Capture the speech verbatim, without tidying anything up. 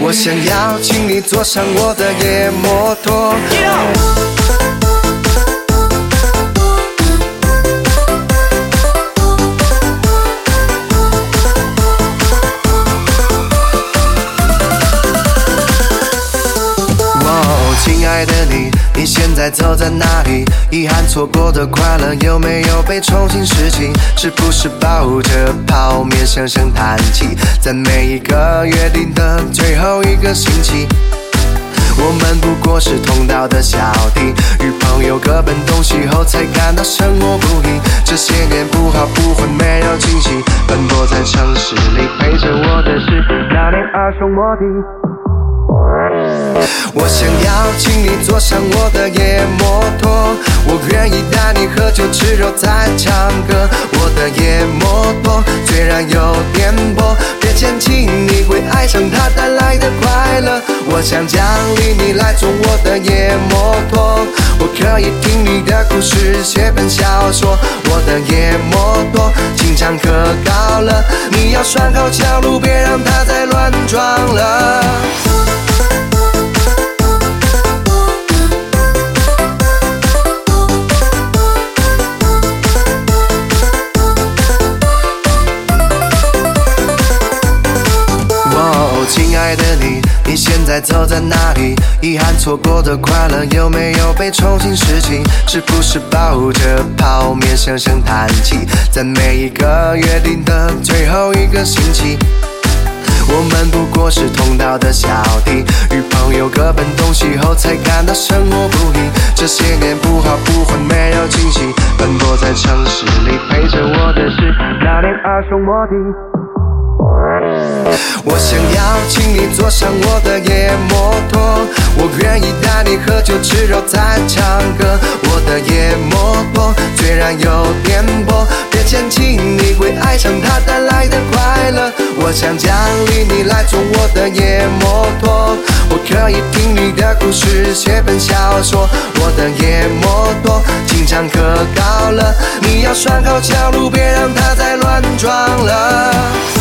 我想要请你坐上我的野摩托。亲爱的你，你现在走在哪里？遗憾错过的快乐有没有被重新拾起？是不是抱着泡面声声叹气？在每一个约定的最后一个星期，我们不过是同道的小弟，与朋友各奔东西后才感到生活不易。这些年不好不坏没有惊喜，奔波在城市里，陪着我的是那年耳熟莫敌。我想要请你坐上我的野摩托，我愿意带你喝酒吃肉再唱歌。我的野摩托虽然有颠簸，别嫌弃，你会爱上它带来的快乐。我想奖励你来坐我的野摩托，我可以听你的故事写本小说。我的野摩托经常可高了，你要拴好桥路，别让它再乱撞了。亲爱的你，你现在走在哪里？遗憾错过的快乐有没有被重新拾起？是不是抱着泡面声声叹气？在每一个约定的最后一个星期，我们不过是同道的小弟，与朋友各奔东西后才感到生活不易。这些年不好不坏没有惊喜，奔波在城市里，陪着我的是那年耳熟莫敌。我想要请你坐上我的野摩托，我愿意带你喝酒吃肉再唱歌。我的野摩托虽然有颠簸，别嫌弃，你会爱上它带来的快乐。我想奖励你来坐我的野摩托，我可以听你的故事写本小说。我的野摩托经常可高了，你要拴好桥路，别让它再乱撞了。